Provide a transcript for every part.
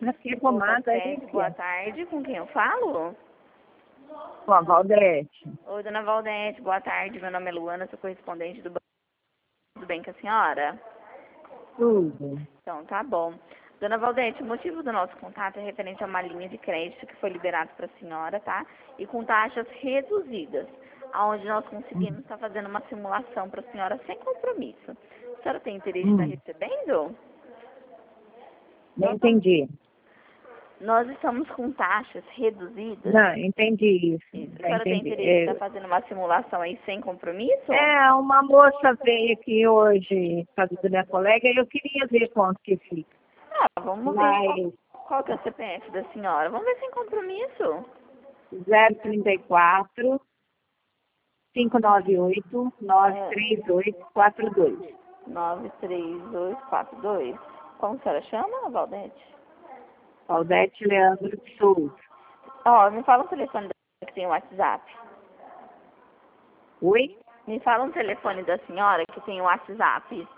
Que pomada aí? Boa tarde, com quem eu falo? Com a Valdete. Oi, dona Valdete, boa tarde. Meu nome é Luana, sou correspondente do banco. Tudo bem com a senhora? Tudo. Então, tá bom. Dona Valdete, o motivo do nosso contato é referente a uma linha de crédito que foi liberado para a senhora, tá? E com taxas reduzidas, onde nós conseguimos estar fazendo uma simulação para a senhora sem compromisso. A senhora tem interesse em estar recebendo? Não entendi. Nós estamos com taxas reduzidas. Não, entendi isso. Isso. A Já senhora tem entendi. interesse em estar fazendo uma simulação aí sem compromisso? Uma moça veio aqui hoje, casa da minha colega, e eu queria ver quanto que fica. Ah, vamos ver qual que é o CPF da senhora. Vamos ver sem compromisso. 034 598 93842. 93842. Como a senhora chama, Valdete? Valdete Leandro de Souza. Ó, me fala um telefone que tem o WhatsApp. Oi? Me fala um telefone da senhora que tem o WhatsApp.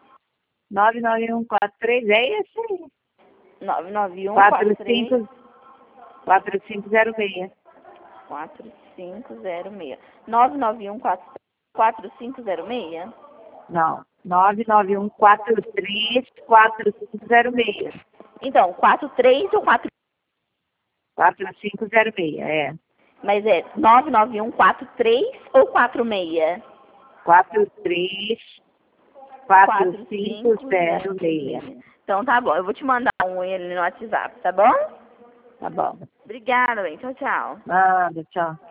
99143, é esse aí. 99143 4506. 4506. 99143 4506? Não, 99143 4506. Então, 43 ou 4? 4506, é. Mas é 99143 ou 46? 43 4506. Então tá bom, eu vou te mandar ele no WhatsApp, tá bom? Tá bom. Obrigada, bem. Tchau, tchau. Nada, tchau.